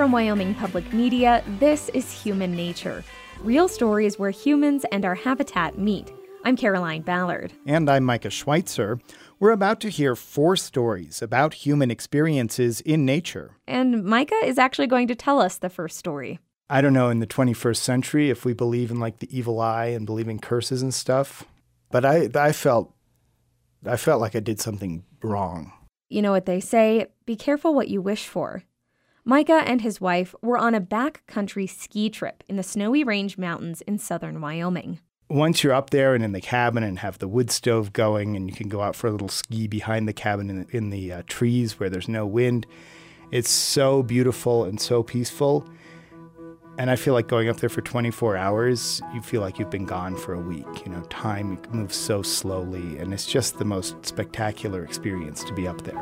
From Wyoming Public Media, this is Human Nature. Real stories where humans and our habitat meet. I'm Caroline Ballard. And I'm Micah Schweitzer. We're about to hear 4 stories about human experiences in nature. And Micah is actually going to tell us the first story. I don't know in the 21st century if we believe in like the evil eye and believe in curses and stuff, but I felt like I did something wrong. You know what they say, be careful what you wish for. Micah and his wife were on a backcountry ski trip in the Snowy Range Mountains in southern Wyoming. Once you're up there and in the cabin and have the wood stove going and you can go out for a little ski behind the cabin in the trees where there's no wind, it's so beautiful and so peaceful. And I feel like going up there for 24 hours, you feel like you've been gone for a week. You know, time moves so slowly, and it's just the most spectacular experience to be up there.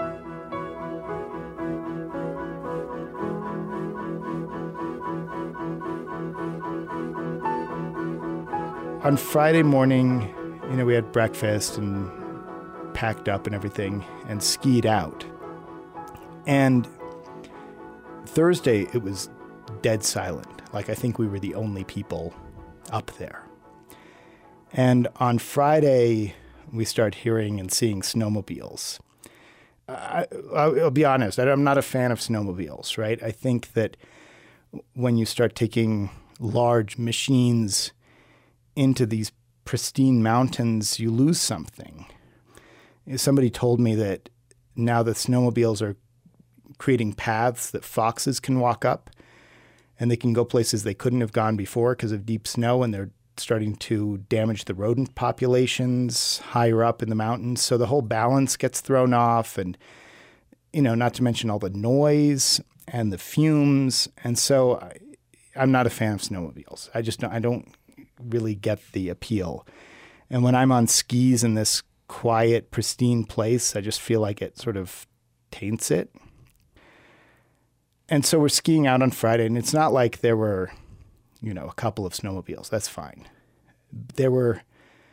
On Friday morning, we had breakfast and packed up and everything and skied out. And Thursday, it was dead silent. Like, I think we were the only people up there. And on Friday, we start hearing and seeing snowmobiles. I'll be honest, I'm not a fan of snowmobiles, right? I think that when you start taking large machines into these pristine mountains, you lose something. Somebody told me that now the snowmobiles are creating paths that foxes can walk up, and they can go places they couldn't have gone before because of deep snow, and they're starting to damage the rodent populations higher up in the mountains. So the whole balance gets thrown off, and, not to mention all the noise and the fumes. And so I'm not a fan of snowmobiles. I don't really get the appeal. And when I'm on skis in this quiet, pristine place, I just feel like it sort of taints it. And so we're skiing out on Friday, and it's not like there were, a couple of snowmobiles. That's fine. There were,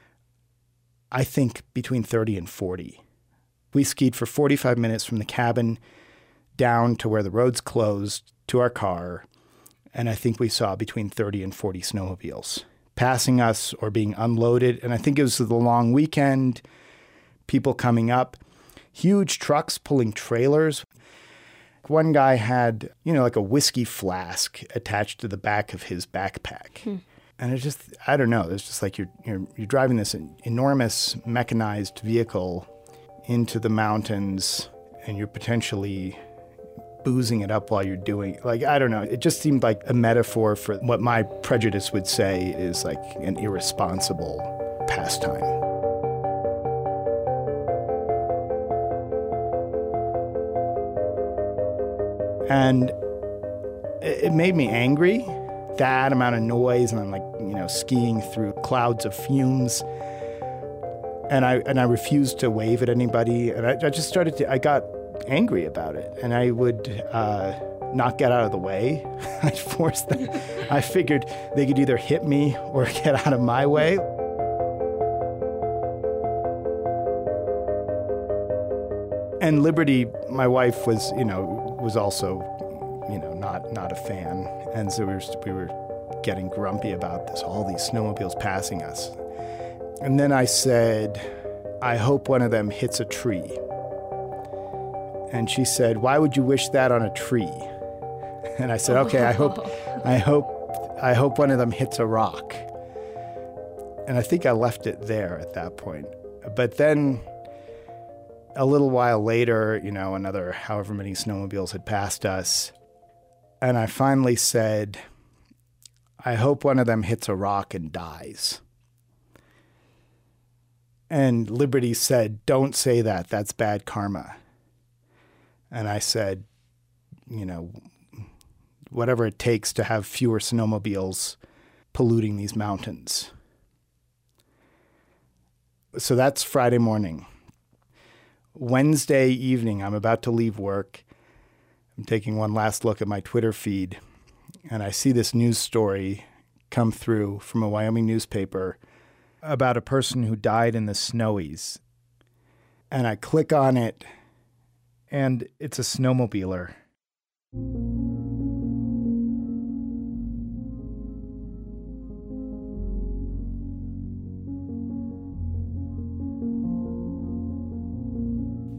I think, between 30 and 40. We skied for 45 minutes from the cabin down to where the roads closed to our car, and I think we saw between 30 and 40 snowmobiles passing us or being unloaded. And I think it was the long weekend, people coming up, huge trucks pulling trailers. One guy had, like a whiskey flask attached to the back of his backpack. And it's just, I don't know, it's just like you're driving this enormous mechanized vehicle into the mountains, and you're potentially boozing it up while you're doing it. Like, I don't know. It just seemed like a metaphor for what my prejudice would say is like an irresponsible pastime. And it made me angry, that amount of noise, and I'm like, skiing through clouds of fumes. And I refused to wave at anybody. And I just I got angry about it. And I would not get out of the way. I'd force them. I figured they could either hit me or get out of my way. And Liberty, my wife, was also, not a fan. And so we were getting grumpy about this, all these snowmobiles passing us. And then I said, I hope one of them hits a tree. And she said, why would you wish that on a tree? And I said, okay, I hope one of them hits a rock. And I think I left it there at that point. But then a little while later, another however many snowmobiles had passed us. And I finally said, I hope one of them hits a rock and dies. And Liberty said, don't say that. That's bad karma. And I said, whatever it takes to have fewer snowmobiles polluting these mountains. So that's Friday morning. Wednesday evening, I'm about to leave work. I'm taking one last look at my Twitter feed, and I see this news story come through from a Wyoming newspaper about a person who died in the Snowies. And I click on it, and it's a snowmobiler.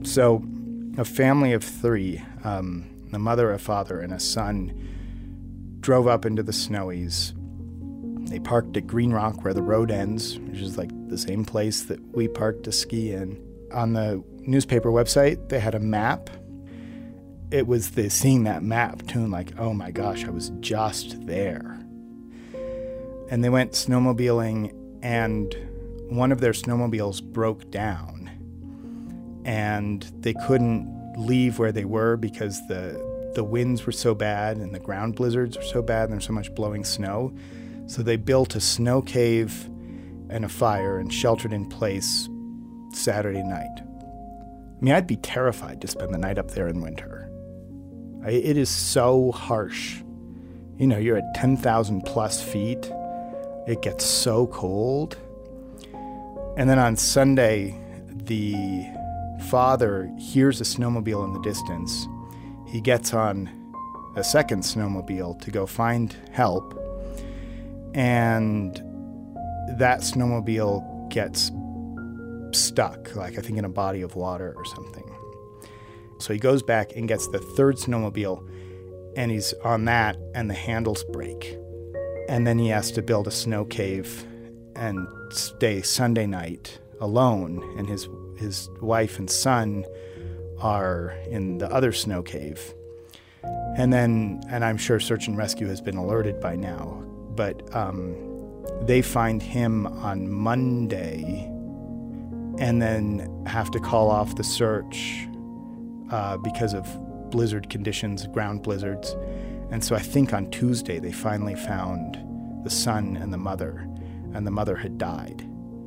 So a family of three, a mother, a father, and a son, drove up into the Snowies. They parked at Green Rock where the road ends, which is like the same place that we parked to ski in. On the newspaper website, they had a map. It was seeing that map too, and like, oh my gosh, I was just there. And they went snowmobiling, and one of their snowmobiles broke down, and they couldn't leave where they were because the winds were so bad and the ground blizzards were so bad and there's so much blowing snow. So they built a snow cave and a fire and sheltered in place Saturday night. I mean, I'd be terrified to spend the night up there in winter. It is so harsh. You know, you're at 10,000 plus feet. It gets so cold. And then on Sunday, the father hears a snowmobile in the distance. He gets on a second snowmobile to go find help. And that snowmobile gets stuck, like I think in a body of water or something. So he goes back and gets the third snowmobile, and he's on that, and the handles break. And then he has to build a snow cave and stay Sunday night alone, and his wife and son are in the other snow cave. And I'm sure search and rescue has been alerted by now, but they find him on Monday and then have to call off the search because of blizzard conditions, ground blizzards. And so I think on Tuesday they finally found the son and the mother had died.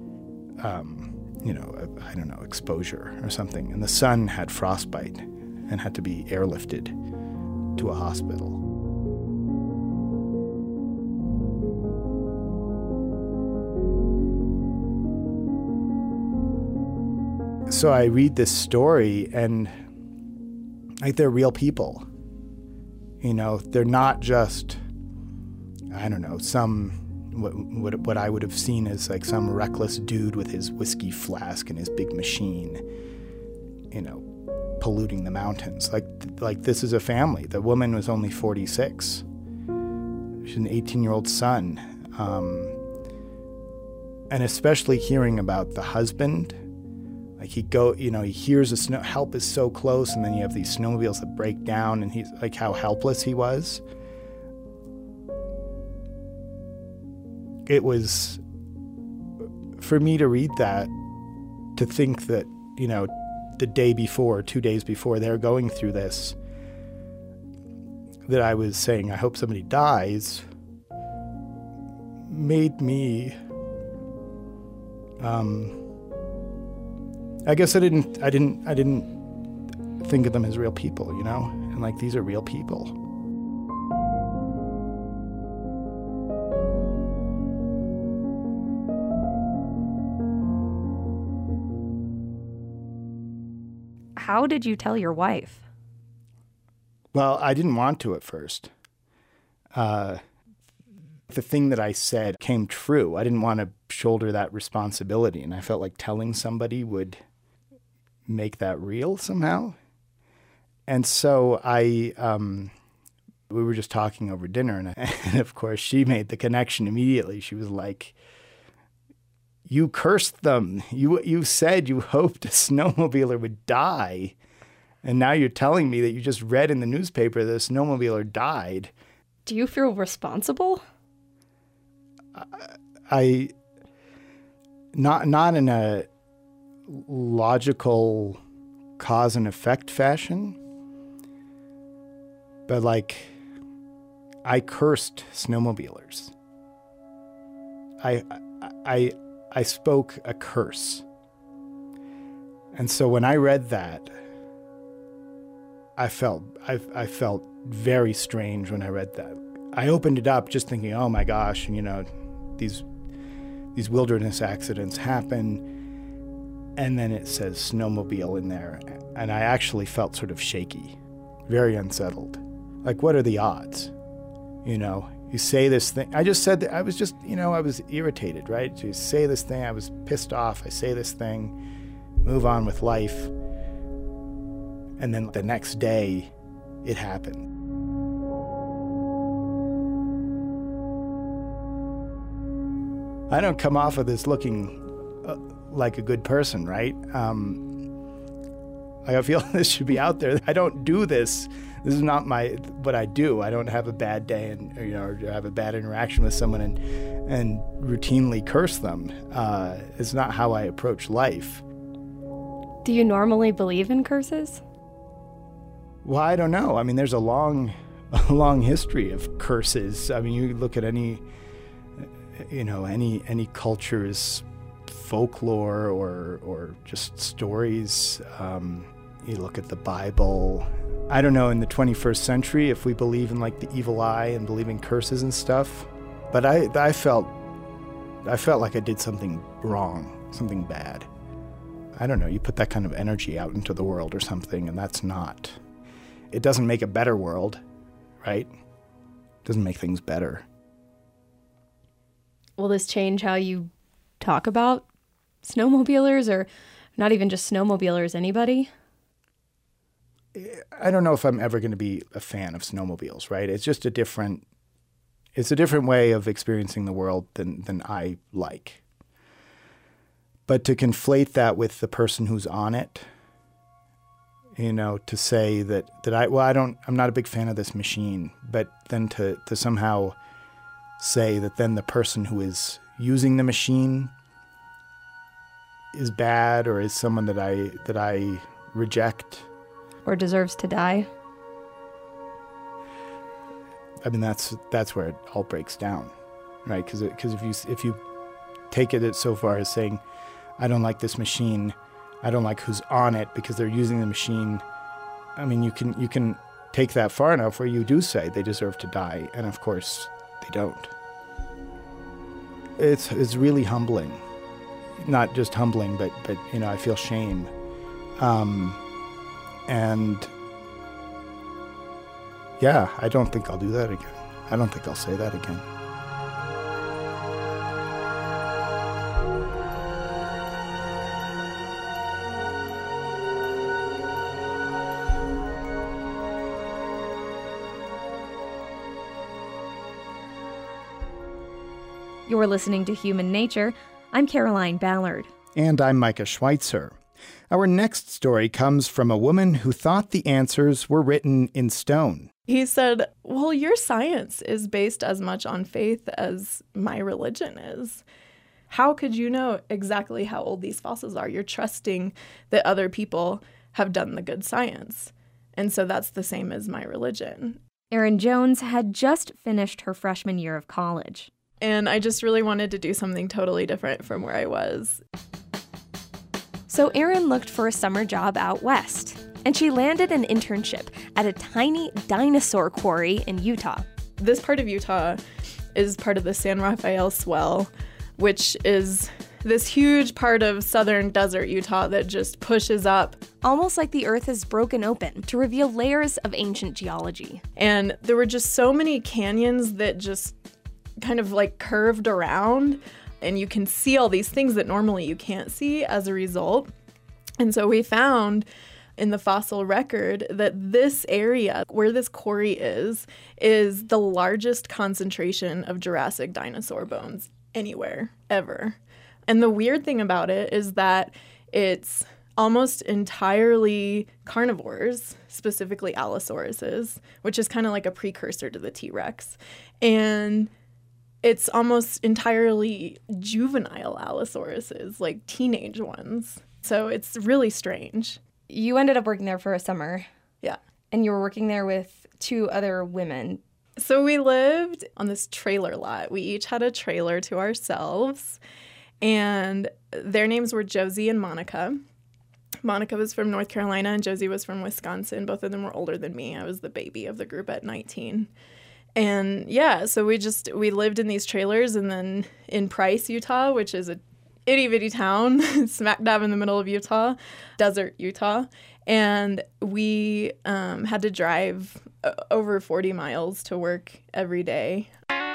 I don't know, exposure or something. And the son had frostbite and had to be airlifted to a hospital. So I read this story, and like, they're real people. You know, they're not just, I don't know, some what I would have seen as like some reckless dude with his whiskey flask and his big machine, you know, polluting the mountains. Like this is a family. The woman was only 46. She's an 18-year-old son. And especially hearing about the husband, like he hears help is so close, and then you have these snowmobiles that break down, and he's like how helpless he was. It was, for me to read that, to think that, you know, the day before, 2 days before they're going through this, that I was saying, I hope somebody dies, made me, I guess I didn't think of them as real people, you know? And like, these are real people. How did you tell your wife? Well, I didn't want to at first. The thing that I said came true. I didn't want to shoulder that responsibility, and I felt like telling somebody would make that real somehow. And so we were just talking over dinner, and of course she made the connection immediately. She was like, "You cursed them. You said you hoped a snowmobiler would die, and now you're telling me that you just read in the newspaper that a snowmobiler died." Do you feel responsible? Not in a logical cause and effect fashion, but like, I cursed snowmobilers. I spoke a curse. And so when I read that, I felt very strange when I read that. I opened it up just thinking, oh my gosh, and you know, these wilderness accidents happen, and then it says snowmobile in there, and I actually felt sort of shaky, very unsettled. Like, what are the odds? You know, you say this thing. I just said that I was just, you know, I was irritated, right? You say this thing, I was pissed off, I say this thing, move on with life. And then the next day, it happened. I don't come off of this looking like a good person, right? I feel this should be out there. I don't do this. This is not what I do. I don't have a bad day or have a bad interaction with someone and routinely curse them. It's not how I approach life. Do you normally believe in curses? Well, I don't know. I mean, there's a long history of curses. I mean, you look at any culture's folklore or just stories. You look at the Bible. I don't know in the 21st century if we believe in like the evil eye and believe in curses and stuff. But I felt like I did something wrong, something bad. I don't know. You put that kind of energy out into the world or something, and that's not. It doesn't make a better world, right? It doesn't make things better. Will this change how you talk about snowmobilers, or not even just snowmobilers, anybody? I don't know if I'm ever going to be a fan of snowmobiles, right? It's just a different way of experiencing the world than I like. But to conflate that with the person who's on it, to say that I'm not a big fan of this machine, but then to somehow say that then the person who is using the machine is bad or is someone that I reject. Or deserves to die. I mean, that's where it all breaks down, right? Because if you take it so far as saying, I don't like this machine, I don't like who's on it because they're using the machine. I mean, you can take that far enough where you do say they deserve to die, and of course they don't. It's really humbling, not just humbling, but I feel shame. And yeah, I don't think I'll do that again. I don't think I'll say that again. You're listening to Human Nature. I'm Caroline Ballard. And I'm Micah Schweitzer. Our next story comes from a woman who thought the answers were written in stone. He said, well, your science is based as much on faith as my religion is. How could you know exactly how old these fossils are? You're trusting that other people have done the good science. And so that's the same as my religion. Erin Jones had just finished her freshman year of college. And I just really wanted to do something totally different from where I was. So Erin looked for a summer job out west, and she landed an internship at a tiny dinosaur quarry in Utah. This part of Utah is part of the San Rafael Swell, which is this huge part of southern desert Utah that just pushes up. Almost like the earth is broken open to reveal layers of ancient geology. And there were just so many canyons that just kind of like curved around, and you can see all these things that normally you can't see as a result. And so we found in the fossil record that this area where this quarry is the largest concentration of Jurassic dinosaur bones anywhere, ever. And the weird thing about it is that it's almost entirely carnivores, specifically Allosauruses, which is kind of like a precursor to the T-Rex. And it's almost entirely juvenile Allosauruses, like teenage ones. So it's really strange. You ended up working there for a summer. Yeah. And you were working there with 2 other women. So we lived on this trailer lot. We each had a trailer to ourselves. And their names were Josie and Monica. Monica was from North Carolina and Josie was from Wisconsin. Both of them were older than me. I was the baby of the group at 19. And yeah, so we lived in these trailers, and then in Price, Utah, which is a itty-bitty town, smack dab in the middle of Utah, desert Utah, and we had to drive over 40 miles to work every day.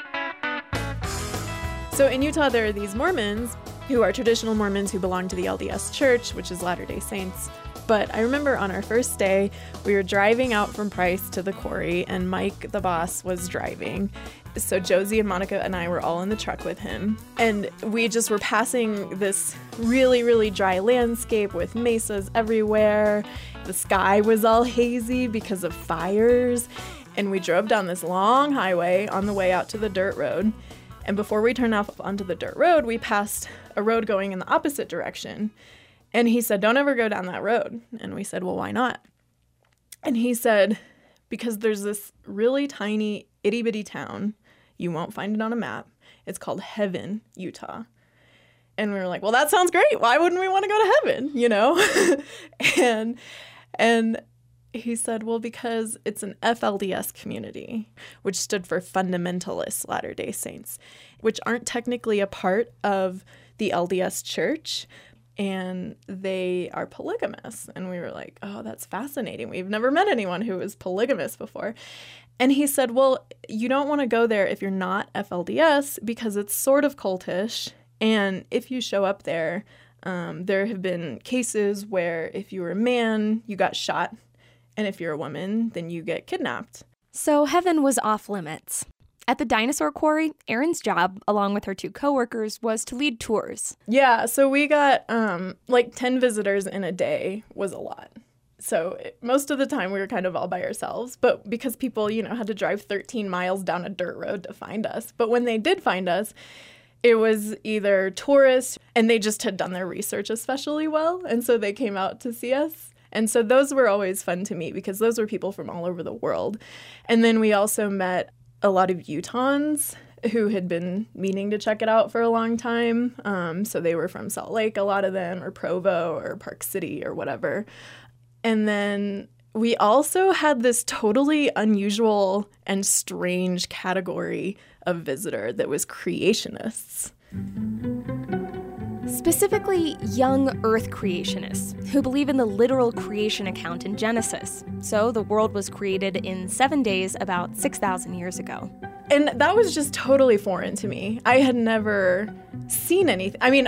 So in Utah, there are these Mormons who are traditional Mormons who belong to the LDS Church, which is Latter-day Saints. But I remember on our first day, we were driving out from Price to the quarry, and Mike, the boss, was driving. So Josie and Monica and I were all in the truck with him. And we just were passing this really, really dry landscape with mesas everywhere. The sky was all hazy because of fires. And we drove down this long highway on the way out to the dirt road. And before we turned off onto the dirt road, we passed a road going in the opposite direction. And he said, "Don't ever go down that road." And we said, "Well, why not?" And he said, "Because there's this really tiny itty bitty town. You won't find it on a map. It's called Heaven, Utah." And we were like, "Well, that sounds great. Why wouldn't we want to go to heaven?" You know? and he said, "Well, because it's an FLDS community," which stood for Fundamentalist Latter-day Saints, which aren't technically a part of the LDS church. And they are polygamous. And we were like, "Oh, that's fascinating. We've never met anyone who was polygamous before." And he said, "Well, you don't want to go there if you're not FLDS because it's sort of cultish. And if you show up there, there have been cases where if you were a man, you got shot. And if you're a woman, then you get kidnapped." So heaven was off limits. At the dinosaur quarry, Erin's job, along with her 2 coworkers, was to lead tours. Yeah, so we got like 10 visitors in a day was a lot. So most of the time we were kind of all by ourselves, but because people, had to drive 13 miles down a dirt road to find us. But when they did find us, it was either tourists and they just had done their research especially well, and so they came out to see us. And so those were always fun to meet because those were people from all over the world. And then we also met a lot of Utahns who had been meaning to check it out for a long time. So they were from Salt Lake, a lot of them, or Provo or Park City or whatever. And then we also had this totally unusual and strange category of visitor that was creationists. Specifically, young Earth creationists who believe in the literal creation account in Genesis. So the world was created in 7 days about 6,000 years ago. And that was just totally foreign to me. I had never seen anything. I mean,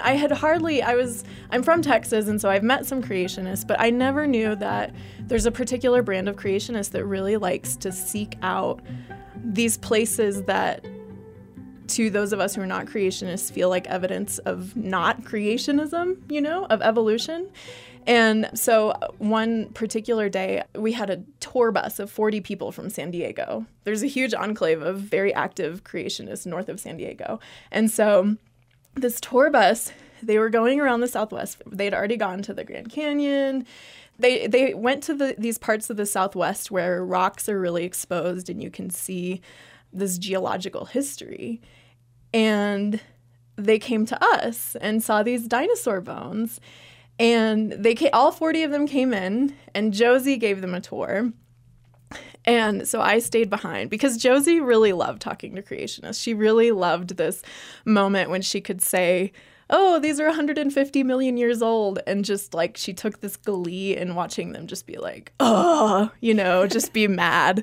I'm from Texas, and so I've met some creationists, but I never knew that there's a particular brand of creationist that really likes to seek out these places that, to those of us who are not creationists, feel like evidence of not creationism, of evolution. And so one particular day, we had a tour bus of 40 people from San Diego. There's a huge enclave of very active creationists north of San Diego. And so this tour bus, they were going around the Southwest. They'd already gone to the Grand Canyon. They went to these parts of the Southwest where rocks are really exposed and you can see this geological history. And they came to us and saw these dinosaur bones. And all 40 of them came in, and Josie gave them a tour. And so I stayed behind because Josie really loved talking to creationists. She really loved this moment when she could say, "Oh, these are 150 million years old." And just like she took this glee in watching them just be like, "Oh," just be mad.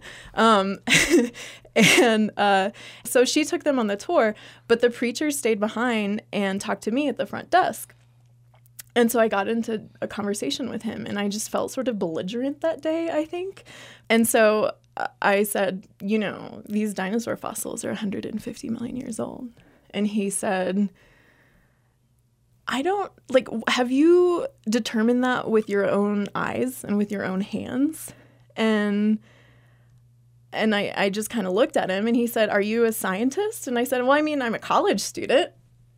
And so she took them on the tour, but the preacher stayed behind and talked to me at the front desk. And so I got into a conversation with him, and I just felt sort of belligerent that day, I think. And so I said, these dinosaur fossils are 150 million years old. And he said, have you determined that with your own eyes and with your own hands? And I just kind of looked at him, and he said, "Are you a scientist?" And I said, "Well, I'm a college student."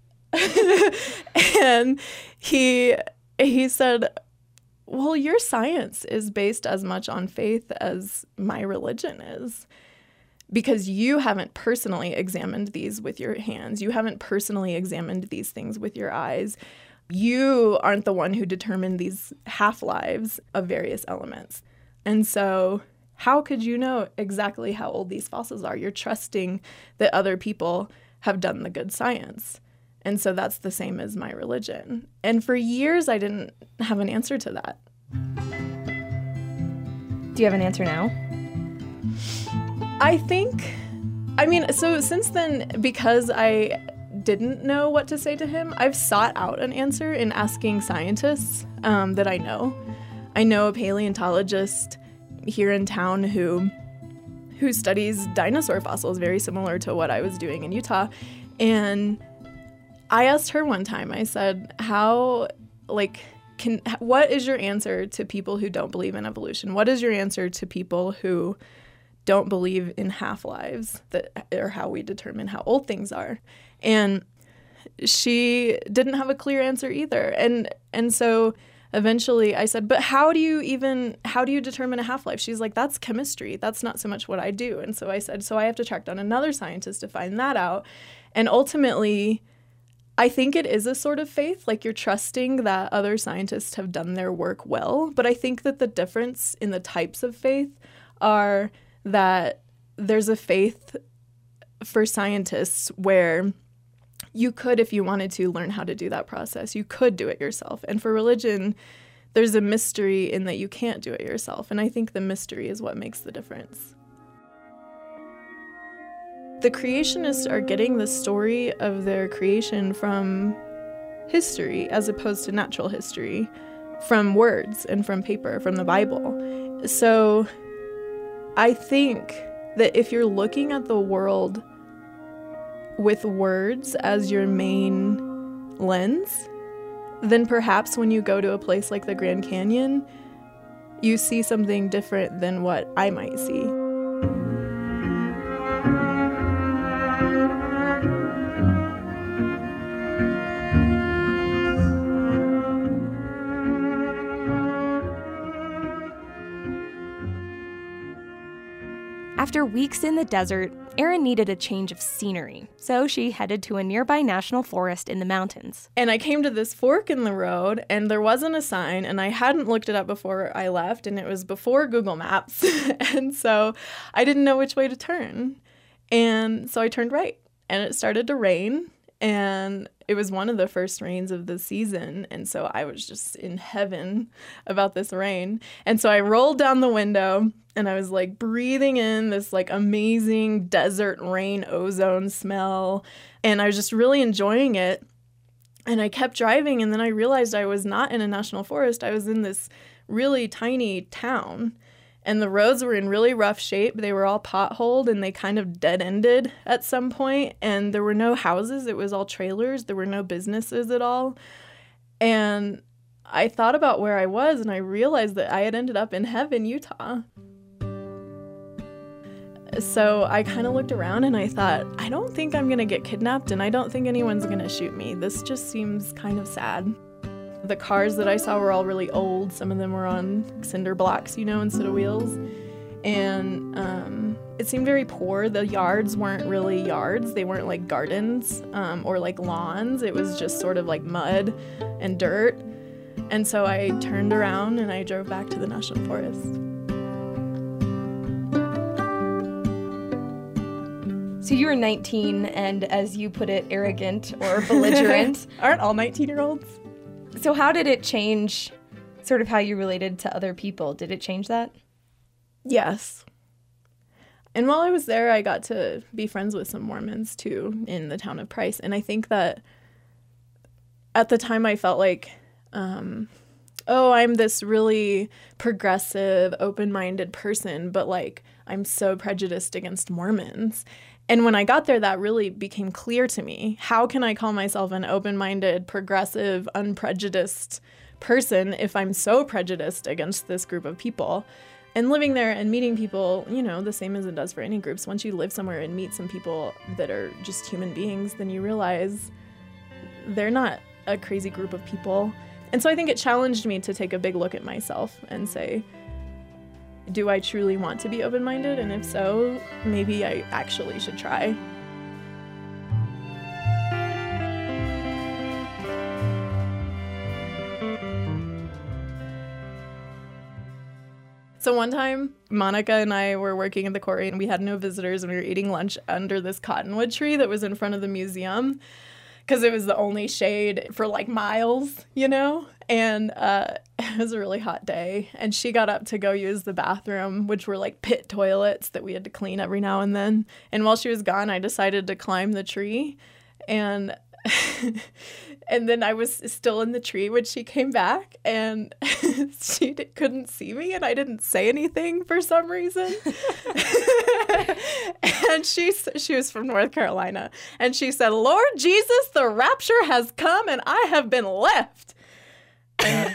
And he said, "Well, your science is based as much on faith as my religion is, because you haven't personally examined these with your hands. You haven't personally examined these things with your eyes. You aren't the one who determined these half-lives of various elements. And so how could you know exactly how old these fossils are? You're trusting that other people have done the good science. And so that's the same as my religion." And for years, I didn't have an answer to that. Do you have an answer now? So since then, because I didn't know what to say to him, I've sought out an answer in asking scientists that I know. I know a paleontologist here in town who studies dinosaur fossils, very similar to what I was doing in Utah. And I asked her one time, I said, what is your answer to people who don't believe in evolution? What is your answer to people who don't believe in half-lives, or how we determine how old things are? And she didn't have a clear answer either. And so eventually I said, but how do you determine a half-life? She's like, that's chemistry. That's not so much what I do. And so I said, so I have to track down another scientist to find that out. And ultimately, I think it is a sort of faith, like you're trusting that other scientists have done their work well. But I think that the difference in the types of faith are that there's a faith for scientists where you could, if you wanted to, learn how to do that process. You could do it yourself. And for religion, there's a mystery in that you can't do it yourself. And I think the mystery is what makes the difference. The creationists are getting the story of their creation from history as opposed to natural history, from words and from paper, from the Bible. So I think that if you're looking at the world with words as your main lens, then perhaps when you go to a place like the Grand Canyon, you see something different than what I might see. After weeks in the desert, Erin needed a change of scenery, so she headed to a nearby national forest in the mountains. And I came to this fork in the road, and there wasn't a sign, and I hadn't looked it up before I left, and it was before Google Maps, and so I didn't know which way to turn. And so I turned right, and it started to rain, and it was one of the first rains of the season, and so I was just in heaven about this rain. And so I rolled down the window, and I was like breathing in this like amazing desert rain ozone smell, and I was just really enjoying it. And I kept driving, and then I realized I was not in a national forest. I was in this really tiny town, and the roads were in really rough shape. They were all potholed, and they kind of dead-ended at some point, and there were no houses. It was all trailers. There were no businesses at all. And I thought about where I was, and I realized that I had ended up in heaven, Utah. So I kind of looked around, and I thought, I don't think I'm going to get kidnapped, and I don't think anyone's going to shoot me. This just seems kind of sad. The cars that I saw were all really old. Some of them were on cinder blocks, instead of wheels. And it seemed very poor. The yards weren't really yards. They weren't like gardens or like lawns. It was just sort of like mud and dirt. And so I turned around and I drove back to the national forest. So you were 19 and, as you put it, arrogant or belligerent. Aren't all 19-year-olds? So how did it change sort of how you related to other people? Did it change that? Yes. And while I was there, I got to be friends with some Mormons, too, in the town of Price. And I think that at the time I felt like, I'm this really progressive, open-minded person, but, like, I'm so prejudiced against Mormons. And when I got there, that really became clear to me. How can I call myself an open-minded, progressive, unprejudiced person if I'm so prejudiced against this group of people? And living there and meeting people, the same as it does for any groups. Once you live somewhere and meet some people that are just human beings, then you realize they're not a crazy group of people. And so I think it challenged me to take a big look at myself and say, do I truly want to be open-minded? And if so, maybe I actually should try. So one time, Monica and I were working at the quarry, and we had no visitors, and we were eating lunch under this cottonwood tree that was in front of the museum, because it was the only shade for like miles, And it was a really hot day, and she got up to go use the bathroom, which were like pit toilets that we had to clean every now and then. And while she was gone, I decided to climb the tree, and And then I was still in the tree when she came back, and she couldn't see me, and I didn't say anything for some reason. And she was from North Carolina, and she said, "Lord Jesus, the rapture has come, and I have been left." And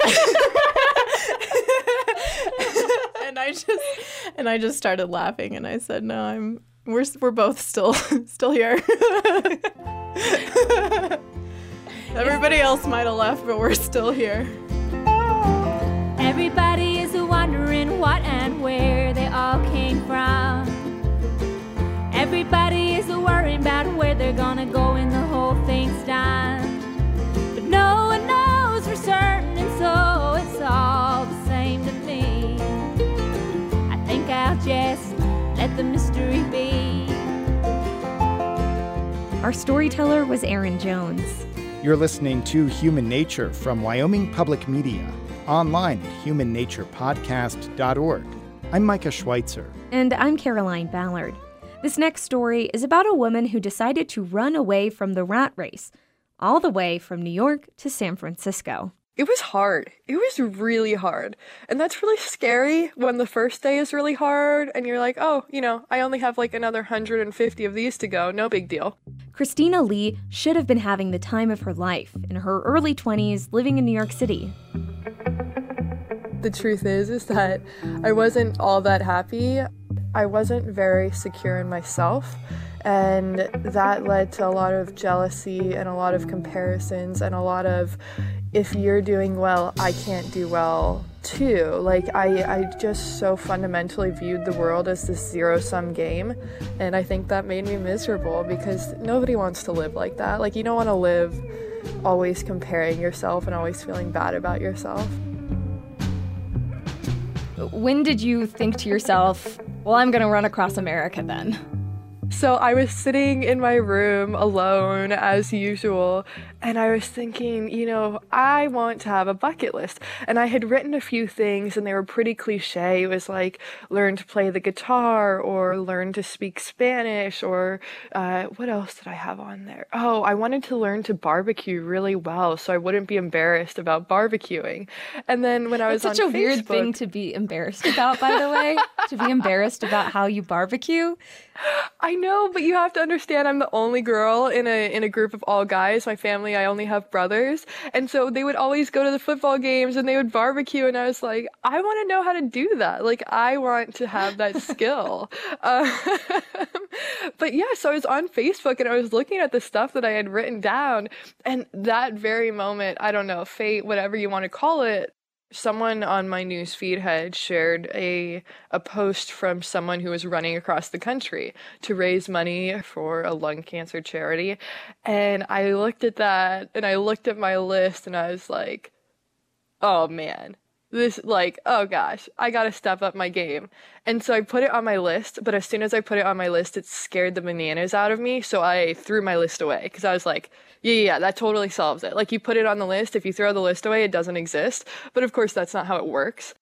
I just started laughing, and I said, "No, we're both still here." Everybody else might have left, but we're still here. Everybody is wondering what and where they all came from. Everybody is worrying about where they're gonna go when the whole thing's done. But no one knows for certain, and so it's all the same to me. I think I'll just let the mystery be. Our storyteller was Aaron Jones. You're listening to Human Nature from Wyoming Public Media, online at humannaturepodcast.org. I'm Micah Schweitzer. And I'm Caroline Ballard. This next story is about a woman who decided to run away from the rat race, all the way from New York to San Francisco. It was hard. It was really hard. And that's really scary when the first day is really hard and you're like, oh, I only have like another 150 of these to go. No big deal. Christina Lee should have been having the time of her life in her early 20s living in New York City. The truth is that I wasn't all that happy. I wasn't very secure in myself. And that led to a lot of jealousy and a lot of comparisons and a lot of, if you're doing well, I can't do well too. Like I just so fundamentally viewed the world as this zero-sum game. And I think that made me miserable because nobody wants to live like that. Like you don't want to live always comparing yourself and always feeling bad about yourself. When did you think to yourself, well, I'm going to run across America then? So I was sitting in my room alone as usual, and I was thinking, I want to have a bucket list. And I had written a few things, and they were pretty cliche. It was like, learn to play the guitar, or learn to speak Spanish, or what else did I have on there? Oh, I wanted to learn to barbecue really well, so I wouldn't be embarrassed about barbecuing. And then when I was That's on such a Facebook, weird thing to be embarrassed about, by the way, to be embarrassed about how you barbecue. I know, but you have to understand I'm the only girl in a group of all guys. My family, I only have brothers. And so they would always go to the football games and they would barbecue. And I was like, I want to know how to do that. Like, I want to have that skill. But yeah, so I was on Facebook and I was looking at the stuff that I had written down. And that very moment, I don't know, fate, whatever you want to call it, someone on my newsfeed had shared a post from someone who was running across the country to raise money for a lung cancer charity. And I looked at that and I looked at my list and I was like, oh man, oh gosh, I gotta step up my game. And so I put it on my list, but as soon as I put it on my list, it scared the bananas out of me. So I threw my list away because I was like, yeah, that totally solves it. Like you put it on the list, if you throw the list away, it doesn't exist. But of course, that's not how it works.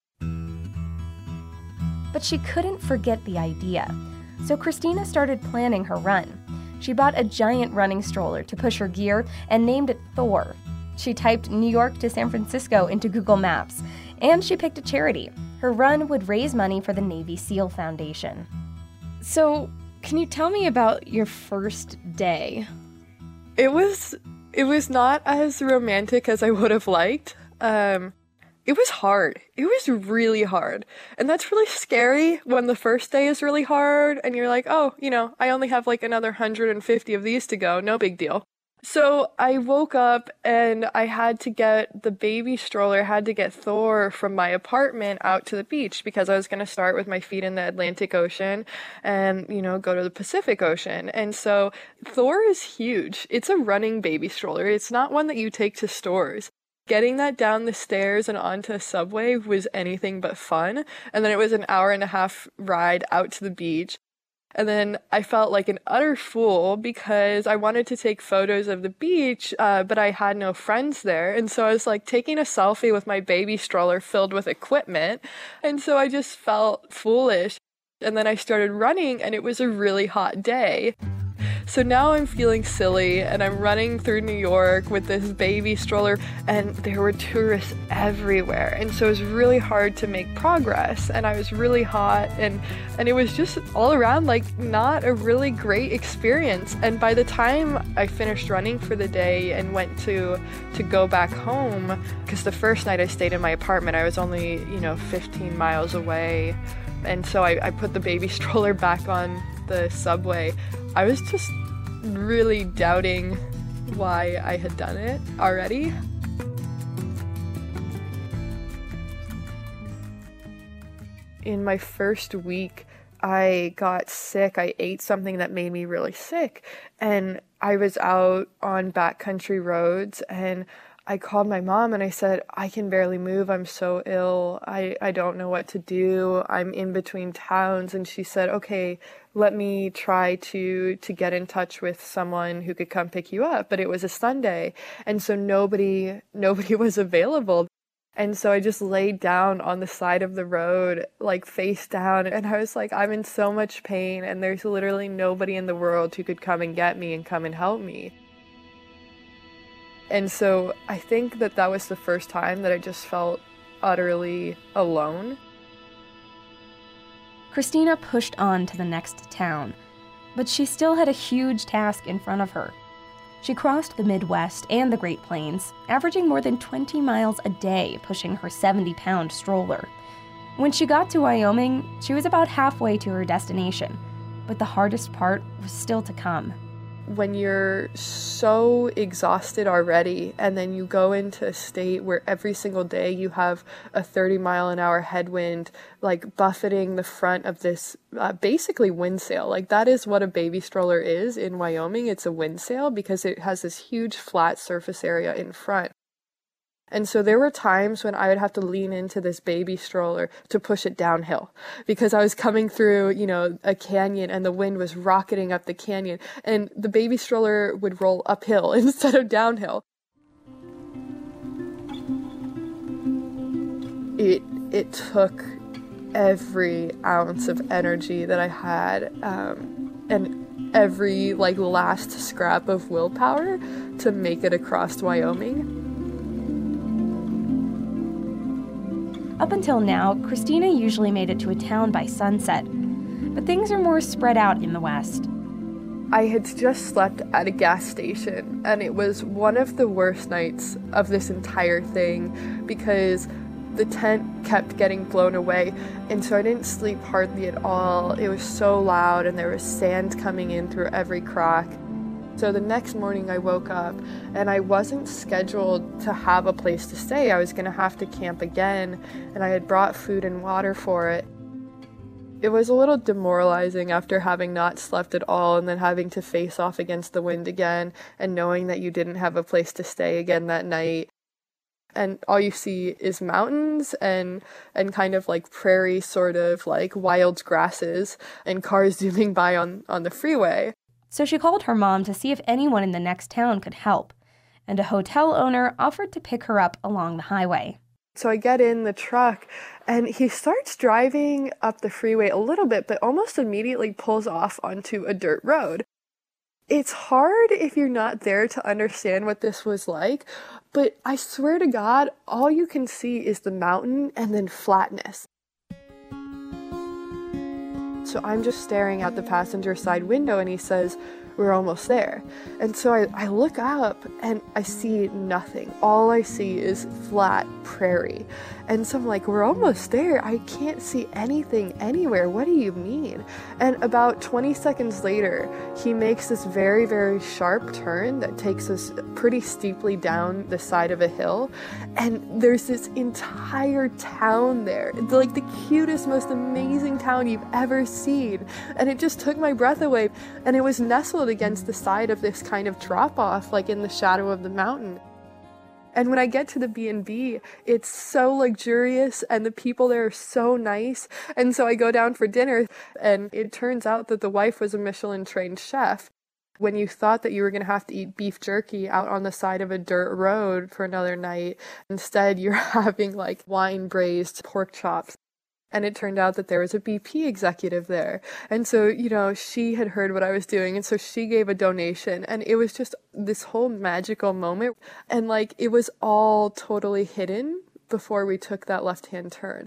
But she couldn't forget the idea. So Christina started planning her run. She bought a giant running stroller to push her gear and named it Thor. She typed New York to San Francisco into Google Maps, and she picked a charity. Her run would raise money for the Navy SEAL Foundation. So, can you tell me about your first day? It was not as romantic as I would have liked. It was hard. It was really hard. And that's really scary when the first day is really hard and you're like, oh, I only have like another 150 of these to go. No big deal. So I woke up and I had to get the baby stroller, had to get Thor from my apartment out to the beach because I was going to start with my feet in the Atlantic Ocean and, go to the Pacific Ocean. And so Thor is huge. It's a running baby stroller. It's not one that you take to stores. Getting that down the stairs and onto a subway was anything but fun. And then it was an 1.5-hour ride out to the beach. And then I felt like an utter fool because I wanted to take photos of the beach, but I had no friends there. And so I was like taking a selfie with my baby stroller filled with equipment. And so I just felt foolish. And then I started running and it was a really hot day. So now I'm feeling silly and I'm running through New York with this baby stroller, and there were tourists everywhere. And so it was really hard to make progress, and I was really hot, and it was just all around like not a really great experience. And by the time I finished running for the day and went to go back home, because the first night I stayed in my apartment, I was only 15 miles away, and so I put the baby stroller back on the subway. I was just really doubting why I had done it already. In my first week, I got sick. I ate something that made me really sick, and I was out on backcountry roads, and I called my mom and I said, I can barely move. I'm so ill. I don't know what to do. I'm in between towns. And she said, okay, let me try to get in touch with someone who could come pick you up. But it was a Sunday, and so nobody was available. And so I just laid down on the side of the road, like face down, and I was like, I'm in so much pain, and there's literally nobody in the world who could come and get me and come and help me. And so I think that was the first time that I just felt utterly alone. Christina pushed on to the next town, but she still had a huge task in front of her. She crossed the Midwest and the Great Plains, averaging more than 20 miles a day, pushing her 70-pound stroller. When she got to Wyoming, she was about halfway to her destination, but the hardest part was still to come. When you're so exhausted already, and then you go into a state where every single day you have a 30-mile-an-hour headwind, like buffeting the front of this basically wind sail. Like that is what a baby stroller is in Wyoming. It's a wind sail because it has this huge flat surface area in front. And so there were times when I would have to lean into this baby stroller to push it downhill because I was coming through, a canyon, and the wind was rocketing up the canyon, and the baby stroller would roll uphill instead of downhill. It took every ounce of energy that I had, and every last scrap of willpower to make it across Wyoming. Up until now, Christina usually made it to a town by sunset, but things are more spread out in the West. I had just slept at a gas station, and it was one of the worst nights of this entire thing because the tent kept getting blown away, and so I didn't sleep hardly at all. It was so loud, and there was sand coming in through every crack. So the next morning I woke up, and I wasn't scheduled to have a place to stay. I was going to have to camp again, and I had brought food and water for it. It was a little demoralizing after having not slept at all and then having to face off against the wind again and knowing that you didn't have a place to stay again that night. And all you see is mountains and kind of like prairie, sort of like wild grasses, and cars zooming by on the freeway. So she called her mom to see if anyone in the next town could help, and a hotel owner offered to pick her up along the highway. So I get in the truck, and he starts driving up the freeway a little bit, but almost immediately pulls off onto a dirt road. It's hard if you're not there to understand what this was like, but I swear to God, all you can see is the mountain and then flatness. So I'm just staring out the passenger side window, and he says, we're almost there. And so I look up and I see nothing. All I see is flat prairie. And so I'm like, we're almost there. I can't see anything anywhere. What do you mean? And about 20 seconds later, he makes this very, very sharp turn that takes us pretty steeply down the side of a hill. And there's this entire town there. Like the cutest, most amazing town you've ever seen. And it just took my breath away. And it was nestled against the side of this kind of drop-off, like in the shadow of the mountain. And when I get to the B&B, it's so luxurious and the people there are so nice. And so I go down for dinner, and it turns out that the wife was a Michelin-trained chef. When you thought that you were going to have to eat beef jerky out on the side of a dirt road for another night, instead you're having like wine-braised pork chops. And it turned out that there was a BP executive there. And so, she had heard what I was doing. And so she gave a donation. And it was just this whole magical moment. And it was all totally hidden before we took that left-hand turn.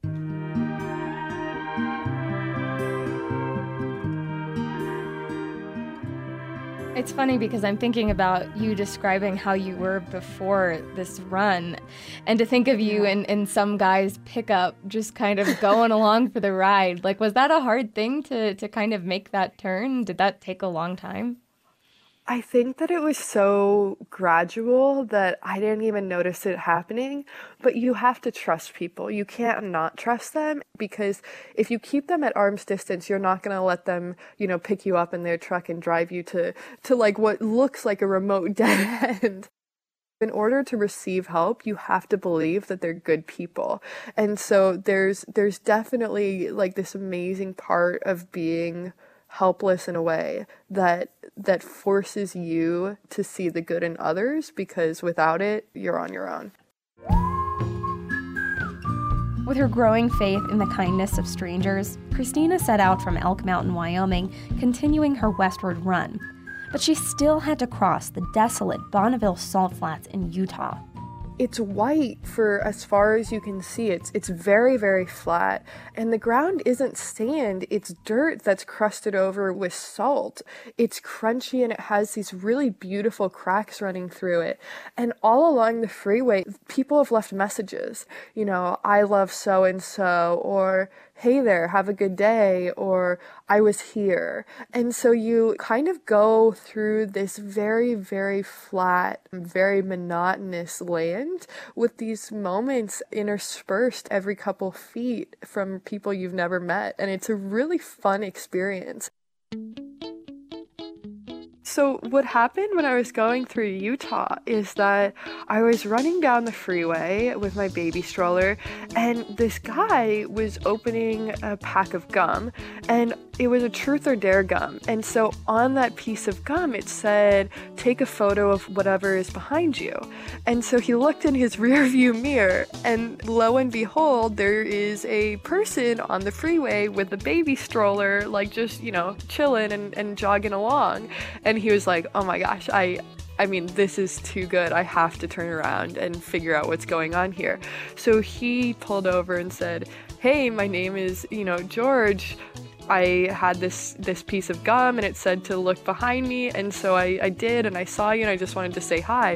It's funny because I'm thinking about you describing how you were before this run, and to think of you in some guy's pickup just kind of going along for the ride. Was that a hard thing to kind of make that turn? Did that take a long time? I think that it was so gradual that I didn't even notice it happening, but you have to trust people. You can't not trust them, because if you keep them at arm's distance, you're not going to let them, pick you up in their truck and drive you to what looks like a remote dead end. In order to receive help, you have to believe that they're good people. And so there's definitely this amazing part of being helpless in a way that forces you to see the good in others, because without it, you're on your own. With her growing faith in the kindness of strangers, Christina set out from Elk Mountain, Wyoming, continuing her westward run. But she still had to cross the desolate Bonneville Salt Flats in Utah. It's white for as far as you can see. It's very, very flat. And the ground isn't sand. It's dirt that's crusted over with salt. It's crunchy and it has these really beautiful cracks running through it. And all along the freeway, people have left messages. I love so-and-so, or hey there, have a good day, or I was here. And so you kind of go through this very, very flat, very monotonous land with these moments interspersed every couple feet from people you've never met. And it's a really fun experience. So what happened when I was going through Utah is that I was running down the freeway with my baby stroller, and this guy was opening a pack of gum, and it was a truth or dare gum. And so on that piece of gum, it said, take a photo of whatever is behind you. And so he looked in his rear view mirror, and lo and behold, there is a person on the freeway with a baby stroller, just, chilling and jogging along. And he was like, oh my gosh, I mean, this is too good. I have to turn around and figure out what's going on here. So he pulled over and said, hey, my name is, George. I had this piece of gum and it said to look behind me. And so I did, and I saw you and I just wanted to say hi.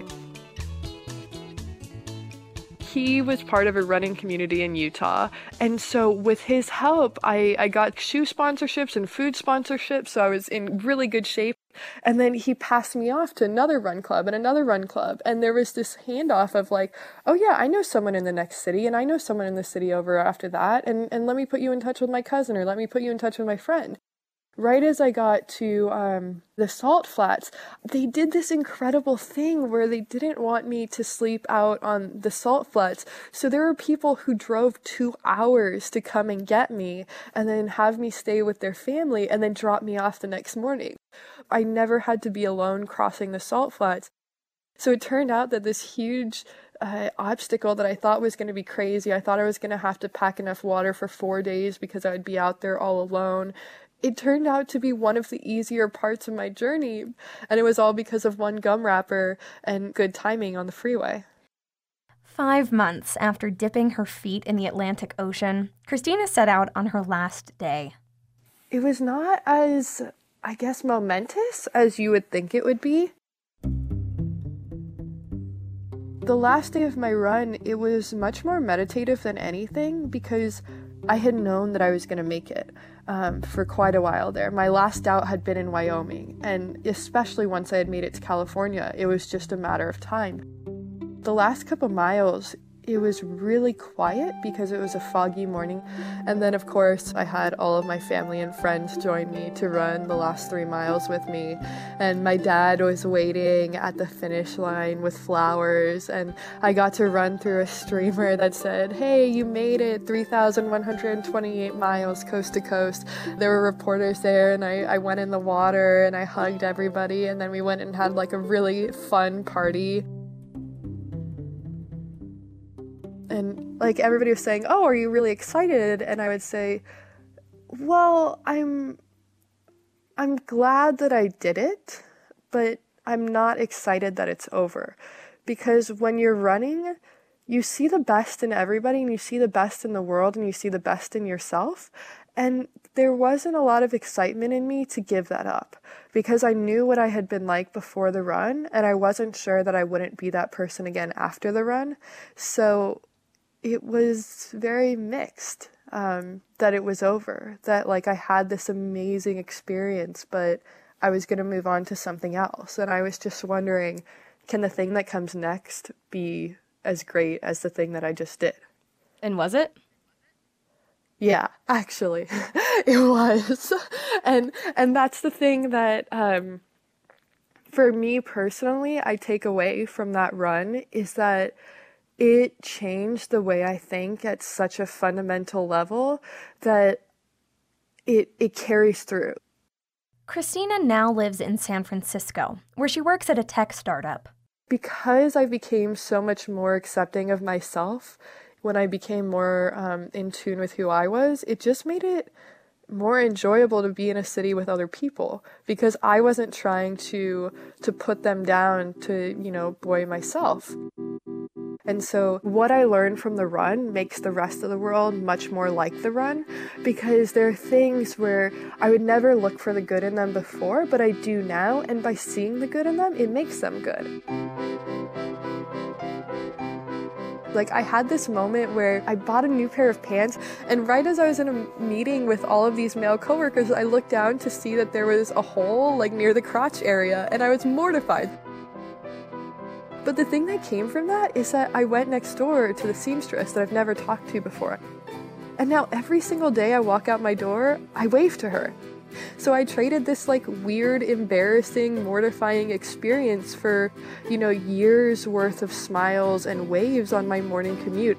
He was part of a running community in Utah. And so with his help, I got shoe sponsorships and food sponsorships. So I was in really good shape. And then he passed me off to another run club and another run club. And there was this handoff of oh yeah, I know someone in the next city, and I know someone in the city over after that. And let me put you in touch with my cousin, or let me put you in touch with my friend. Right as I got to the Salt Flats, they did this incredible thing where they didn't want me to sleep out on the Salt Flats. So there were people who drove 2 hours to come and get me and then have me stay with their family and then drop me off the next morning. I never had to be alone crossing the Salt Flats. So it turned out that this huge obstacle that I thought was going to be crazy, I thought I was going to have to pack enough water for 4 days because I would be out there all alone. It turned out to be one of the easier parts of my journey, and it was all because of one gum wrapper and good timing on the freeway. 5 months after dipping her feet in the Atlantic Ocean, Christina set out on her last day. It was not as, momentous as you would think it would be. The last day of my run, it was much more meditative than anything because I had known that I was going to make it for quite a while there. My last doubt had been in Wyoming, and especially once I had made it to California, it was just a matter of time. The last couple miles, it was really quiet because it was a foggy morning. And then, of course, I had all of my family and friends join me to run the last 3 miles with me. And my dad was waiting at the finish line with flowers. And I got to run through a streamer that said, hey, you made it 3,128 miles coast to coast. There were reporters there, and I went in the water and I hugged everybody. And then we went and had a really fun party. And like everybody was saying, "Oh, are you really excited?" And I would say, "Well, I'm glad that I did it, but I'm not excited that it's over." Because when you're running, you see the best in everybody, and you see the best in the world, and you see the best in yourself. And there wasn't a lot of excitement in me to give that up, because I knew what I had been like before the run, and I wasn't sure that I wouldn't be that person again after the run. So it was very mixed, that it was over, that like I had this amazing experience, but I was going to move on to something else. And I was just wondering, can the thing that comes next be as great as the thing that I just did? And was it? Yeah, actually, it was. And that's the thing that, for me personally, I take away from that run, is that it changed the way I think at such a fundamental level that it carries through. Christina now lives in San Francisco, where she works at a tech startup. Because I became so much more accepting of myself, when I became more in tune with who I was, it just made it more enjoyable to be in a city with other people, because I wasn't trying to put them down to, buoy myself. And so what I learned from the run makes the rest of the world much more like the run, because there are things where I would never look for the good in them before, but I do now, and by seeing the good in them, it makes them good. Like, I had this moment where I bought a new pair of pants, and right as I was in a meeting with all of these male coworkers, I looked down to see that there was a hole, like, near the crotch area, and I was mortified. But the thing that came from that is that I went next door to the seamstress that I've never talked to before. And now every single day I walk out my door, I wave to her. So I traded this like weird, embarrassing, mortifying experience for, years worth of smiles and waves on my morning commute.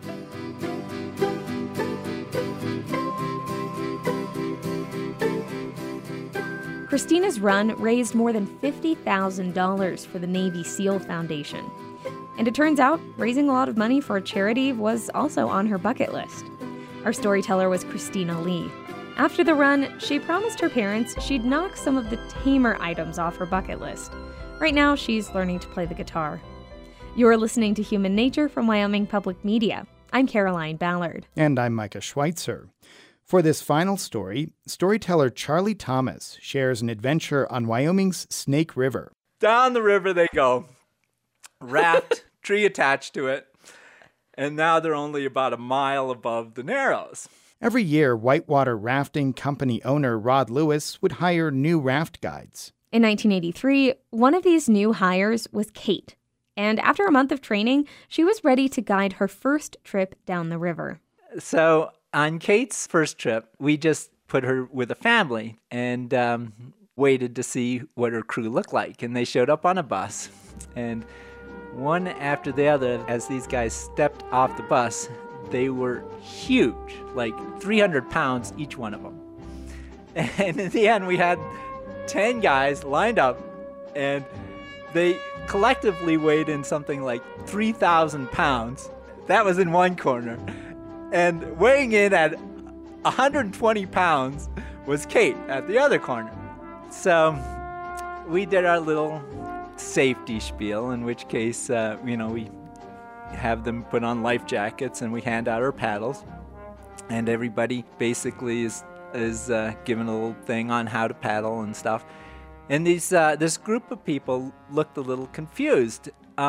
Christina's run raised more than $50,000 for the Navy SEAL Foundation. And it turns out raising a lot of money for a charity was also on her bucket list. Our storyteller was Christina Lee. After the run, she promised her parents she'd knock some of the tamer items off her bucket list. Right now, she's learning to play the guitar. You're listening to Human Nature from Wyoming Public Media. I'm Caroline Ballard. And I'm Micah Schweitzer. For this final story, storyteller Charlie Thomas shares an adventure on Wyoming's Snake River. Down the river they go. Raft, tree attached to it. And now they're only about a mile above the Narrows. Every year, Whitewater Rafting Company owner Rod Lewis would hire new raft guides. In 1983, one of these new hires was Kate. And after a month of training, she was ready to guide her first trip down the river. So on Kate's first trip, we just put her with a family and waited to see what her crew looked like. And they showed up on a bus. And one after the other, as these guys stepped off the bus, they were huge, like 300 pounds each one of them. And in the end, we had 10 guys lined up, and they collectively weighed in something like 3,000 pounds. That was in one corner. And weighing in at 120 pounds was Kate at the other corner. So we did our little safety spiel, in which case, we have them put on life jackets and we hand out our paddles, and everybody basically is given a little thing on how to paddle and stuff. And this group of people looked a little confused,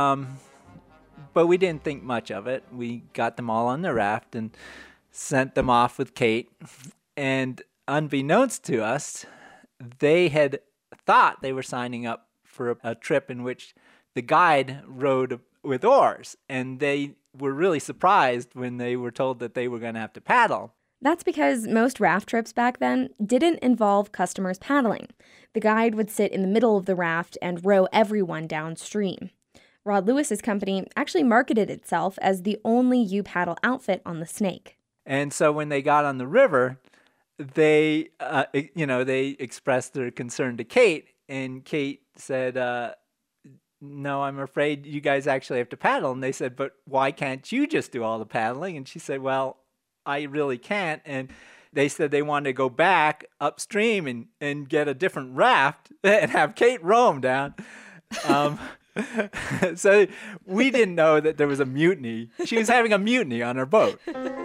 but we didn't think much of it. We got them all on the raft and sent them off with Kate, and unbeknownst to us, they had thought they were signing up for a trip in which the guide rowed with oars, and they were really surprised when they were told that they were going to have to paddle. That's because most raft trips back then didn't involve customers paddling. The guide would sit in the middle of the raft and row everyone downstream. Rod Lewis's company actually marketed itself as the only U-paddle outfit on the Snake. And so when they got on the river, they expressed their concern to Kate, and Kate said, no, I'm afraid you guys actually have to paddle. And they said, but why can't you just do all the paddling? And she said, well, I really can't. And they said they wanted to go back upstream and get a different raft and have Kate row 'em down. So we didn't know that there was a mutiny. She was having a mutiny on her boat.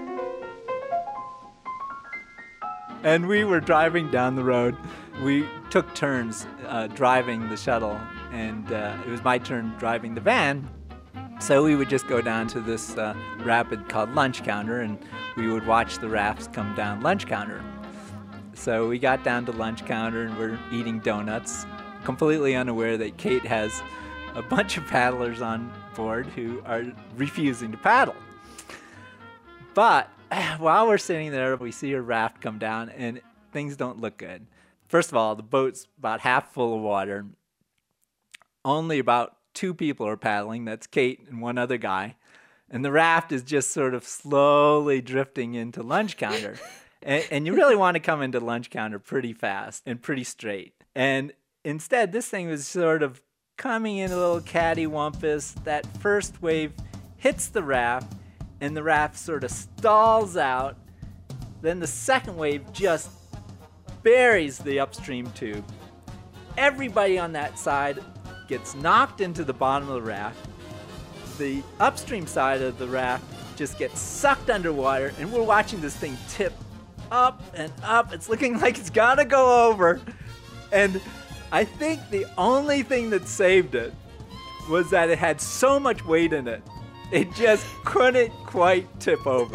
And we were driving down the road. We took turns driving the shuttle, and it was my turn driving the van. So we would just go down to this rapid called Lunch Counter, and we would watch the rafts come down Lunch Counter. So we got down to Lunch Counter, and we're eating donuts, completely unaware that Kate has a bunch of paddlers on board who are refusing to paddle. But while we're sitting there, we see a raft come down, and things don't look good. First of all, the boat's about half full of water. Only about 2 people are paddling. That's Kate and one other guy. And the raft is just sort of slowly drifting into Lunch Counter. And you really want to come into Lunch Counter pretty fast and pretty straight. And instead, this thing was sort of coming in a little cattywampus. That first wave hits the raft, and the raft sort of stalls out. Then the second wave just buries the upstream tube. Everybody on that side gets knocked into the bottom of the raft. The upstream side of the raft just gets sucked underwater, and we're watching this thing tip up and up. It's looking like it's gonna go over. And I think the only thing that saved it was that it had so much weight in it, it just couldn't quite tip over.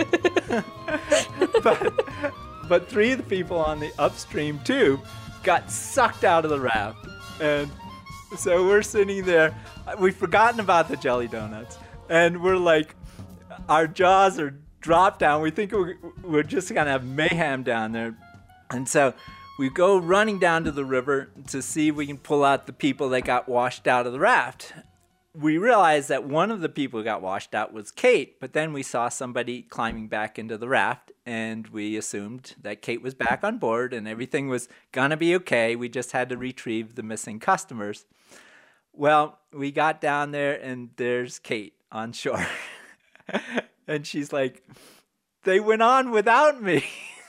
But 3 of the people on the upstream tube got sucked out of the raft. And so we're sitting there. We've forgotten about the jelly donuts. And we're like, our jaws are dropped down. We think we're just going to have mayhem down there. And so we go running down to the river to see if we can pull out the people that got washed out of the raft. We realized that one of the people who got washed out was Kate, but then we saw somebody climbing back into the raft, and we assumed that Kate was back on board and everything was gonna be okay. We just had to retrieve the missing customers. Well, we got down there, and there's Kate on shore. And she's like, they went on without me.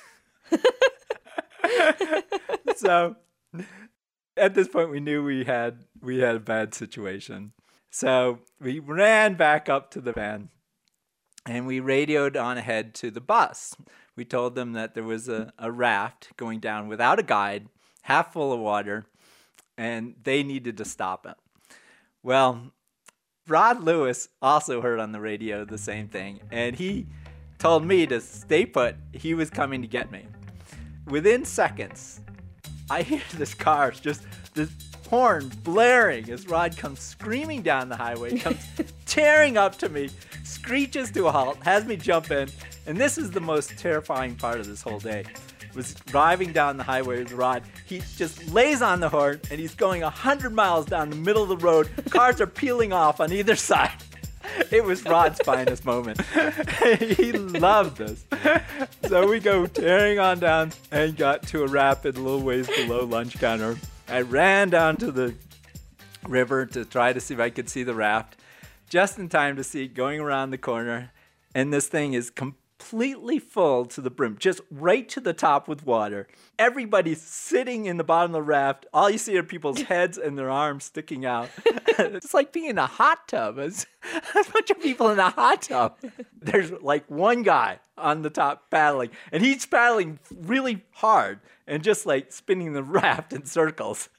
So at this point, we knew we had a bad situation. So we ran back up to the van, and we radioed on ahead to the bus. We told them that there was a raft going down without a guide, half full of water, and they needed to stop it. Well, Rod Lewis also heard on the radio the same thing, and he told me to stay put. He was coming to get me. Within seconds, I hear this car, just this horn blaring as Rod comes screaming down the highway, comes tearing up to me, screeches to a halt, has me jump in, and this is the most terrifying part of this whole day. Was driving down the highway with Rod. He just lays on the horn, and he's going 100 miles down the middle of the road. Cars are peeling off on either side. It was Rod's finest moment. He loved this. So we go tearing on down and got to a rapid a little ways below Lunch Counter. I ran down to the river to try to see if I could see the raft, just in time to see it going around the corner, and this thing is completely full to the brim, just right to the top with water. Everybody's sitting in the bottom of the raft. All you see are people's heads and their arms sticking out. It's like being in a hot tub. It's a bunch of people in a hot tub. There's like one guy on the top paddling, and he's paddling really hard and just like spinning the raft in circles.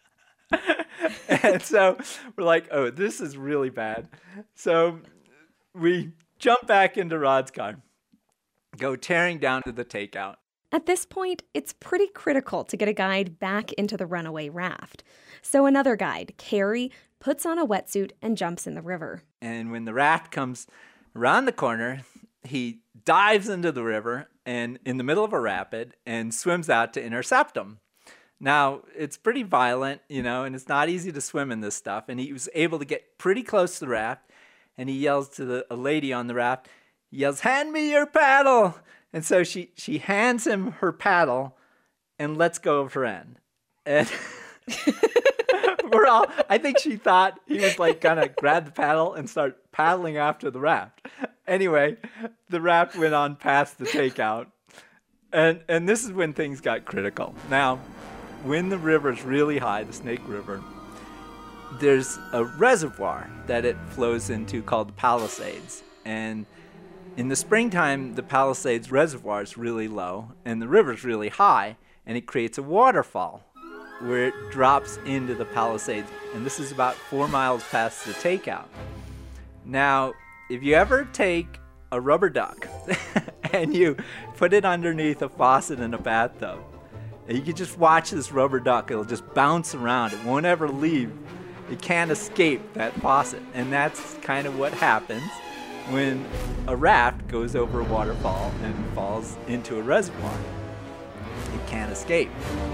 And so we're like, oh, this is really bad. So we jump back into Rod's car, go tearing down to the takeout. At this point, it's pretty critical to get a guide back into the runaway raft. So another guide, Carrie, puts on a wetsuit and jumps in the river. And when the raft comes around the corner, he dives into the river and in the middle of a rapid and swims out to intercept them. Now, it's pretty violent, and it's not easy to swim in this stuff. And he was able to get pretty close to the raft, and he yells to a lady on the raft, he yells, "Hand me your paddle!" And so she hands him her paddle and lets go of her end. And I think she thought he was like gonna grab the paddle and start paddling after the raft. Anyway, the raft went on past the takeout. And this is when things got critical. Now, when the river's really high, the Snake River, there's a reservoir that it flows into called the Palisades. And in the springtime, the Palisades reservoir is really low and the river's really high, and it creates a waterfall where it drops into the Palisades. And this is about 4 miles past the takeout. Now, if you ever take a rubber duck and you put it underneath a faucet in a bathtub, and you can just watch this rubber duck, it'll just bounce around. It won't ever leave. It can't escape that faucet. And that's kind of what happens when a raft goes over a waterfall and falls into a reservoir. It can't escape.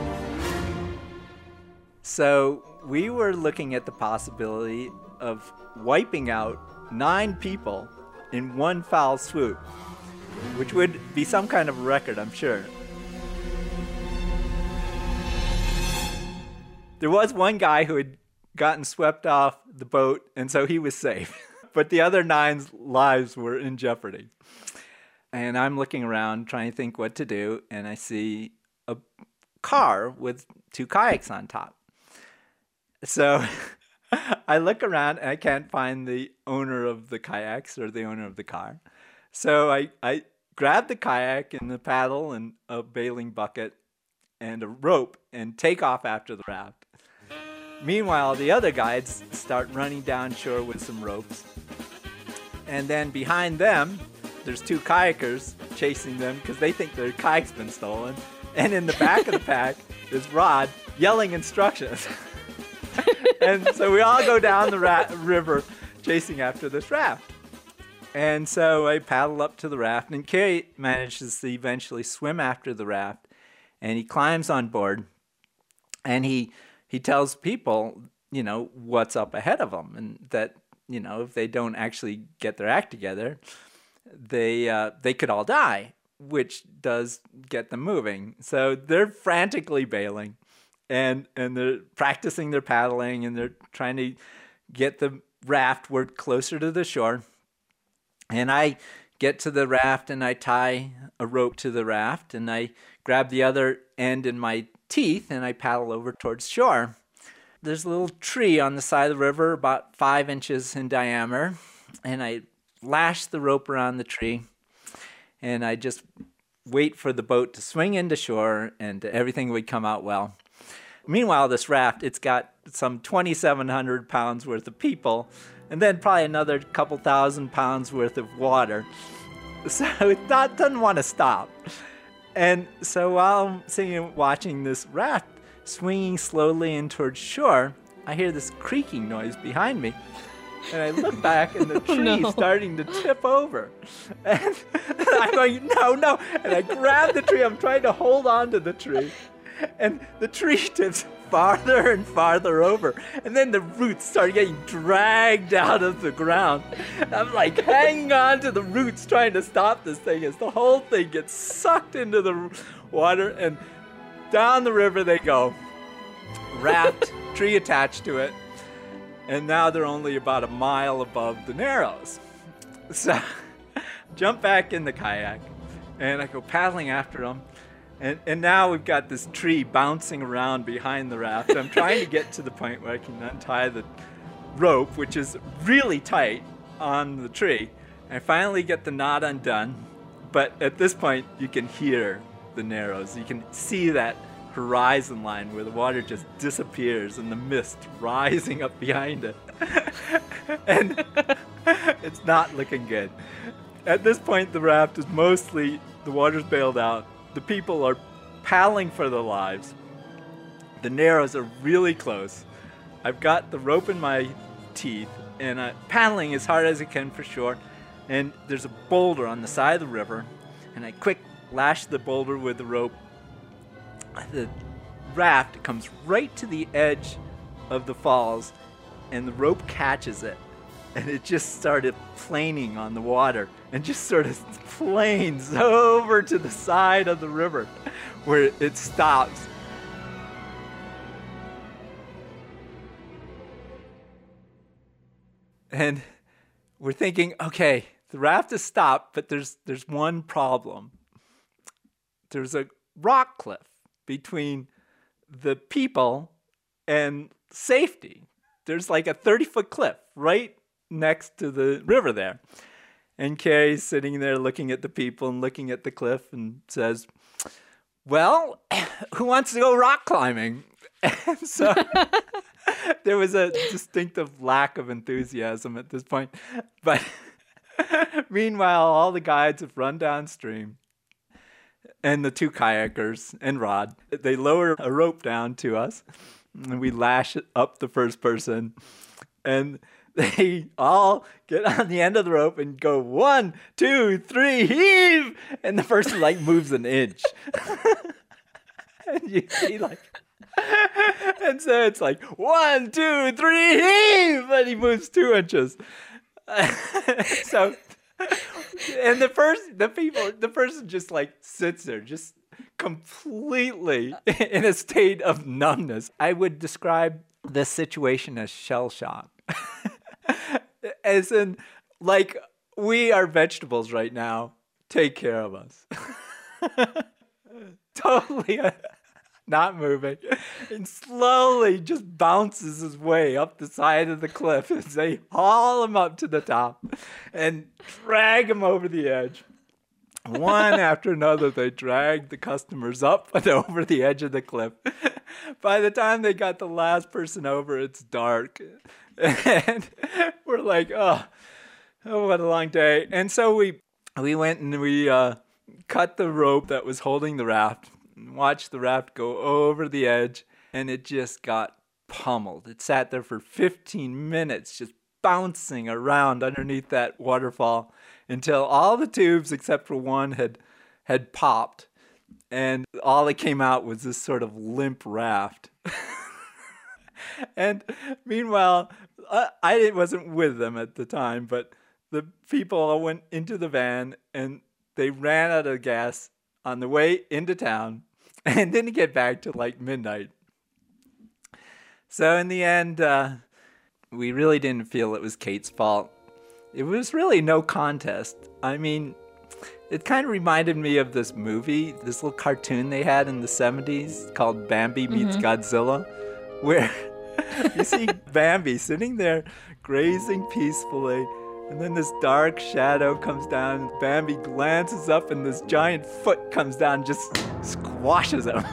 So we were looking at the possibility of wiping out 9 people in one foul swoop, which would be some kind of record, I'm sure. There was one guy who had gotten swept off the boat, and so he was safe. But the other 9's lives were in jeopardy. And I'm looking around trying to think what to do, and I see a car with 2 kayaks on top. So I look around and I can't find the owner of the kayaks or the owner of the car. So I grab the kayak and the paddle and a bailing bucket and a rope and take off after the raft. Meanwhile, the other guides start running down shore with some ropes. And then behind them, there's 2 kayakers chasing them because they think their kayak's been stolen. And in the back of the pack is Rod yelling instructions. And so we all go down the river chasing after this raft. And so I paddle up to the raft, and Kerry manages to eventually swim after the raft, and he climbs on board, and he tells people, what's up ahead of them, and that, if they don't actually get their act together, they could all die, which does get them moving. So they're frantically bailing. And they're practicing their paddling, and they're trying to get the raft worked closer to the shore. And I get to the raft, and I tie a rope to the raft, and I grab the other end in my teeth, and I paddle over towards shore. There's a little tree on the side of the river, about 5 inches in diameter, and I lash the rope around the tree, and I just wait for the boat to swing into shore, and everything would come out well. Meanwhile, this raft, it's got some 2,700 pounds worth of people, and then probably another couple thousand pounds worth of water. So it doesn't want to stop. And so while I'm sitting and watching this raft swinging slowly in towards shore, I hear this creaking noise behind me. And I look back, and the tree's starting to tip over. And I'm going, no. And I grab the tree. I'm trying to hold on to the tree. And the tree tips farther and farther over. And then the roots start getting dragged out of the ground. I'm like hanging on to the roots trying to stop this thing as the whole thing gets sucked into the water. And down the river they go. Raft, tree attached to it. And now they're only about a mile above the Narrows. So jump back in the kayak. And I go paddling after them. And now we've got this tree bouncing around behind the raft. I'm trying to get to the point where I can untie the rope, which is really tight on the tree. I finally get the knot undone. But at this point, you can hear the Narrows. You can see that horizon line where the water just disappears and the mist rising up behind it. And it's not looking good. At this point, the raft is mostly, the water's bailed out. The people are paddling for their lives. The Narrows are really close. I've got the rope in my teeth, and I'm paddling as hard as I can for shore. And there's a boulder on the side of the river, and I quick lash the boulder with the rope. The raft comes right to the edge of the falls, and the rope catches it. And it just started planing on the water and just sort of planes over to the side of the river where it stops. And we're thinking, okay, the raft has stopped, but there's one problem. There's a rock cliff between the people and safety. There's like a 30-foot cliff right next to the river there. And Carrie's sitting there looking at the people and looking at the cliff and says, well, who wants to go rock climbing? And so there was a distinctive lack of enthusiasm at this point. But meanwhile, all the guides have run downstream. And the two kayakers and Rod, they lower a rope down to us. And we lash it up the first person. And they all get on the end of the rope and go 1, 2, 3, heave! And the person like moves an inch. And you see like, and so it's like 1, 2, 3, heave! And he moves 2 inches. So, and the person just like sits there, just completely in a state of numbness. I would describe this situation as shell shock. As in, like, we are vegetables right now. Take care of us. Totally not moving. And slowly just bounces his way up the side of the cliff as they haul him up to the top and drag him over the edge. One after another, they drag the customers up and over the edge of the cliff. By the time they got the last person over, it's dark. And we're like, oh, what a long day. And so we went and we cut the rope that was holding the raft, and watched the raft go over the edge, and it just got pummeled. It sat there for 15 minutes, just bouncing around underneath that waterfall until all the tubes except for one had popped, and all that came out was this sort of limp raft. And meanwhile, I wasn't with them at the time, but the people all went into the van and they ran out of gas on the way into town and didn't get back till like midnight. So in the end, we really didn't feel it was Kate's fault. It was really no contest. I mean, it kind of reminded me of this movie, this little cartoon they had in the 70s called Bambi Meets Godzilla, where you see Bambi sitting there grazing peacefully, and then this dark shadow comes down, and Bambi glances up, and this giant foot comes down and just squashes him.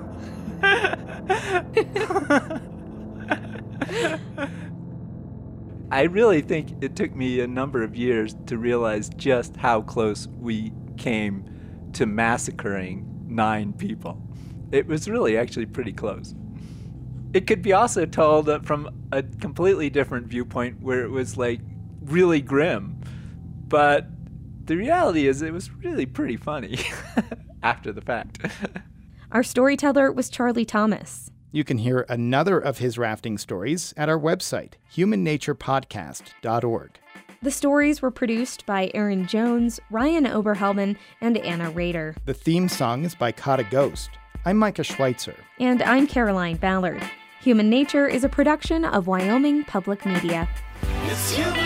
I really think it took me a number of years to realize just how close we came to massacring 9 people. It was really actually pretty close. It could be also told from a completely different viewpoint where it was like really grim. But the reality is it was really pretty funny after the fact. Our storyteller was Charlie Thomas. You can hear another of his rafting stories at our website, humannaturepodcast.org. The stories were produced by Aaron Jones, Ryan Oberhelman, and Anna Rader. The theme song is by Kata Ghost. I'm Micah Schweitzer. And I'm Caroline Ballard. Human Nature is a production of Wyoming Public Media. It's human.